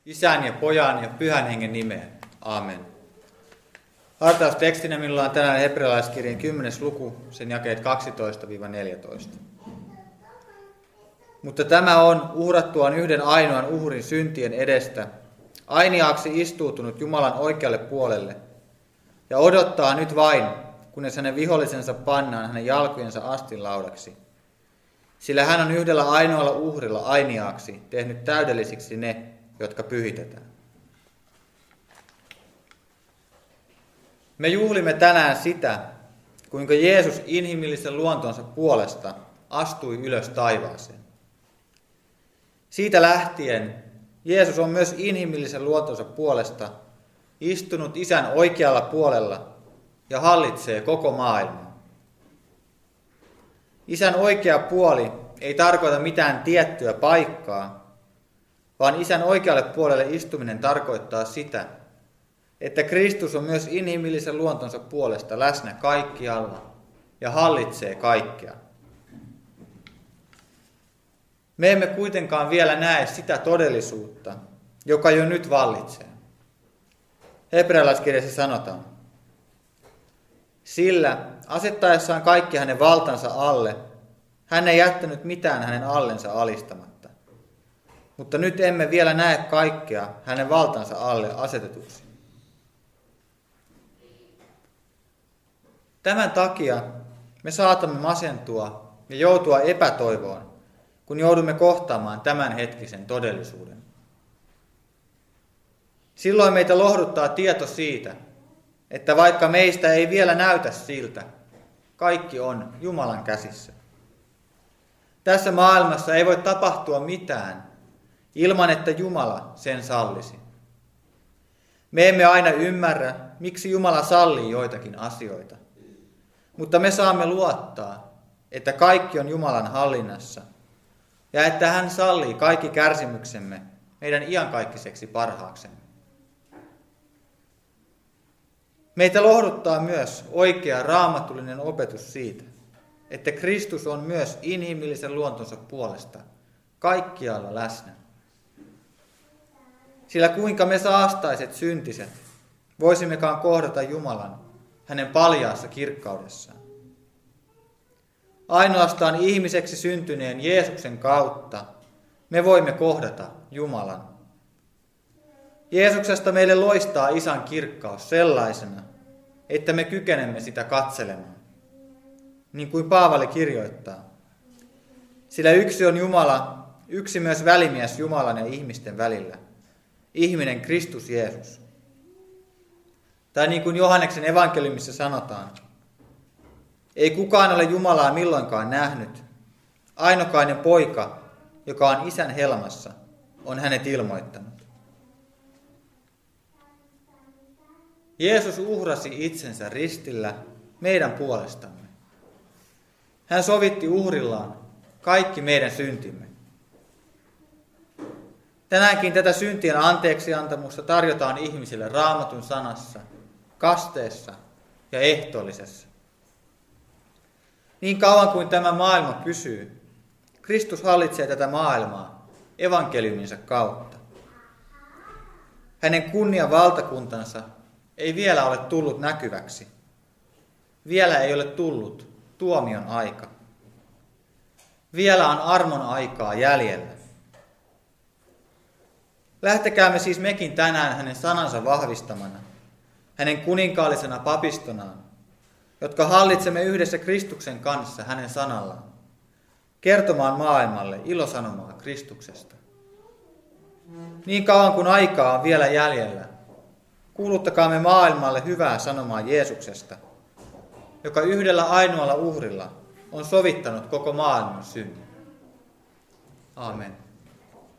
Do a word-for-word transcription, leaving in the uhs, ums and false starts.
Isän ja Pojan ja Pyhän Hengen nimeen. Aamen. Hartaustekstinä minulla on tänään hebrealaiskirjan kymmenes luku, sen jakeet kaksitoista neljätoista. Mutta tämä on uhrattuaan yhden ainoan uhrin syntien edestä, ainiaaksi istuutunut Jumalan oikealle puolelle, ja odottaa nyt vain, kunnes hänen vihollisensa pannaan hänen jalkojensa astinlaudaksi. Sillä hän on yhdellä ainoalla uhrilla ainiaaksi tehnyt täydellisiksi ne, jotka pyhitetään. Me juhlimme tänään sitä, kuinka Jeesus inhimillisen luontonsa puolesta astui ylös taivaaseen. Siitä lähtien Jeesus on myös inhimillisen luontonsa puolesta istunut Isän oikealla puolella ja hallitsee koko maailmaa. Isän oikea puoli ei tarkoita mitään tiettyä paikkaa, vaan Isän oikealle puolelle istuminen tarkoittaa sitä, että Kristus on myös inhimillisen luontonsa puolesta läsnä kaikkialla ja hallitsee kaikkea. Me emme kuitenkaan vielä näe sitä todellisuutta, joka jo nyt vallitsee. Hebrealaiskirjassa sanotaan, sillä asettaessaan kaikki hänen valtansa alle, hän ei jättänyt mitään hänen allensa alistamatta. Mutta nyt emme vielä näe kaikkea hänen valtansa alle asetetuksi. Tämän takia me saatamme masentua ja joutua epätoivoon, kun joudumme kohtaamaan tämänhetkisen todellisuuden. Silloin meitä lohduttaa tieto siitä, että vaikka meistä ei vielä näytä siltä, kaikki on Jumalan käsissä. Tässä maailmassa ei voi tapahtua mitään ilman, että Jumala sen sallisi. Me emme aina ymmärrä, miksi Jumala sallii joitakin asioita, mutta me saamme luottaa, että kaikki on Jumalan hallinnassa ja että hän sallii kaikki kärsimyksemme meidän iankaikkiseksi parhaaksemme. Meitä lohduttaa myös oikea raamatullinen opetus siitä, että Kristus on myös inhimillisen luontonsa puolesta kaikkialla läsnä. Sillä kuinka me saastaiset syntiset voisimmekaan kohdata Jumalan hänen paljaassa kirkkaudessaan. Ainoastaan ihmiseksi syntyneen Jeesuksen kautta me voimme kohdata Jumalan. Jeesuksesta meille loistaa Isän kirkkaus sellaisena, että me kykenemme sitä katselemaan. Niin kuin Paavali kirjoittaa, sillä yksi on Jumala, yksi myös välimies Jumalan ja ihmisten välillä, ihminen Kristus Jeesus. Tai niin kuin Johanneksen evankeliumissa sanotaan, ei kukaan ole Jumalaa milloinkaan nähnyt, ainokainen poika, joka on Isän helmassa, on hänet ilmoittanut. Jeesus uhrasi itsensä ristillä meidän puolestamme. Hän sovitti uhrillaan kaikki meidän syntimme. Tänäänkin tätä syntien anteeksiantamusta tarjotaan ihmisille Raamatun sanassa, kasteessa ja ehtoollisessa. Niin kauan kuin tämä maailma pysyy, Kristus hallitsee tätä maailmaa evankeliuminsa kautta. Hänen kunnian valtakuntansa ei vielä ole tullut näkyväksi. Vielä ei ole tullut tuomion aika. Vielä on armon aikaa jäljellä. Lähtekäämme siis mekin tänään hänen sanansa vahvistamana, hänen kuninkaallisena papistonaan, jotka hallitsemme yhdessä Kristuksen kanssa hänen sanallaan, kertomaan maailmalle ilosanomaa Kristuksesta. Niin kauan kuin aikaa on vielä jäljellä, kuuluttakaamme maailmalle hyvää sanomaa Jeesuksesta, joka yhdellä ainoalla uhrilla on sovittanut koko maailman synnin. Aamen.